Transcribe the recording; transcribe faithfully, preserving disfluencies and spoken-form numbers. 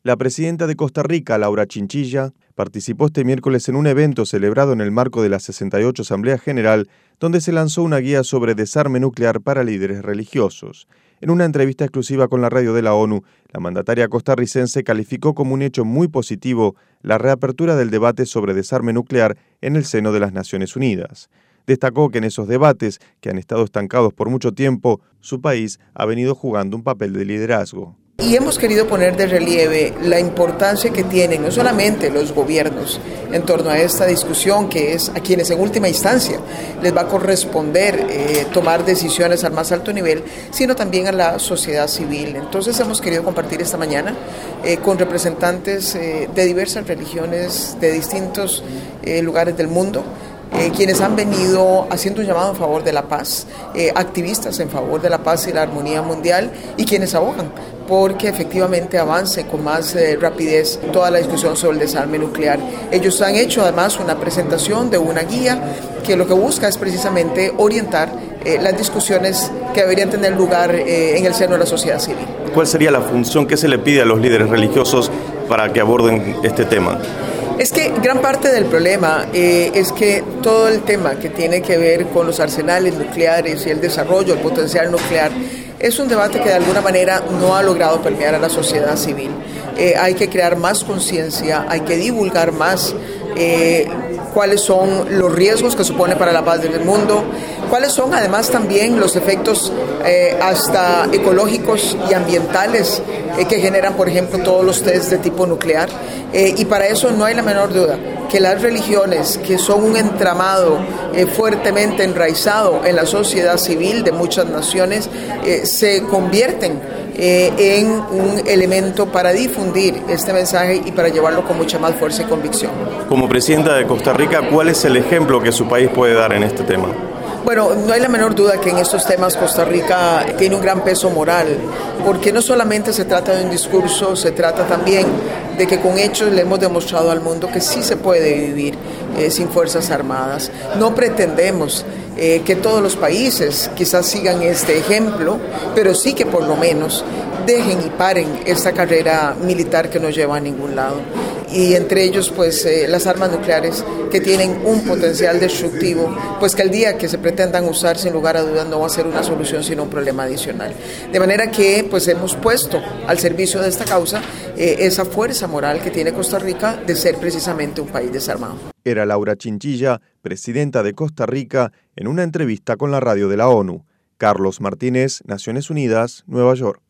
La presidenta de Costa Rica, Laura Chinchilla, participó este miércoles en un evento celebrado en el marco de la sesenta y ocho Asamblea General, donde se lanzó una guía sobre desarme nuclear para líderes religiosos. En una entrevista exclusiva con la radio de la ONU, la mandataria costarricense calificó como un hecho muy positivo la reapertura del debate sobre desarme nuclear en el seno de las Naciones Unidas. Destacó que en esos debates, que han estado estancados por mucho tiempo, su país ha venido jugando un papel de liderazgo. Y hemos querido poner de relieve la importancia que tienen no solamente los gobiernos en torno a esta discusión, que es a quienes en última instancia les va a corresponder eh, tomar decisiones al más alto nivel, sino también a la sociedad civil. Entonces hemos querido compartir esta mañana eh, con representantes eh, de diversas religiones, de distintos eh, lugares del mundo, Eh, quienes han venido haciendo un llamado en favor de la paz, eh, activistas en favor de la paz y la armonía mundial, y quienes abogan porque efectivamente avance con más eh, rapidez toda la discusión sobre el desarme nuclear. Ellos han hecho además una presentación de una guía que lo que busca es precisamente orientar eh, las discusiones que deberían tener lugar eh, en el seno de la sociedad civil. ¿Cuál sería la función que se le pide a los líderes religiosos para que aborden este tema? Es que gran parte del problema eh, es que todo el tema que tiene que ver con los arsenales nucleares y el desarrollo, el potencial nuclear, es un debate que de alguna manera no ha logrado permear a la sociedad civil. Eh, hay que crear más conciencia, hay que divulgar más eh, cuáles son los riesgos que supone para la paz del mundo, cuáles son además también los efectos eh, hasta ecológicos y ambientales eh, que generan, por ejemplo, todos los test de tipo nuclear. Eh, y para eso no hay la menor duda que las religiones, que son un entramado eh, fuertemente enraizado en la sociedad civil de muchas naciones, eh, se convierten eh, en un elemento para difundir este mensaje y para llevarlo con mucha más fuerza y convicción. Como presidenta de Costa Rica, ¿cuál es el ejemplo que su país puede dar en este tema? Bueno, no hay la menor duda que en estos temas Costa Rica tiene un gran peso moral, porque no solamente se trata de un discurso, se trata también de que con hechos le hemos demostrado al mundo que sí se puede vivir eh, sin fuerzas armadas. No pretendemos eh, que todos los países quizás sigan este ejemplo, pero sí que por lo menos dejen y paren esta carrera militar que no lleva a ningún lado. Y entre ellos pues eh, las armas nucleares, que tienen un potencial destructivo, pues que el día que se pretendan usar, sin lugar a dudas no va a ser una solución sino un problema adicional. De manera que pues hemos puesto al servicio de esta causa eh, esa fuerza moral que tiene Costa Rica de ser precisamente un país desarmado. Era Laura Chinchilla, presidenta de Costa Rica, en una entrevista con la radio de la ONU. Carlos Martínez, Naciones Unidas, Nueva York.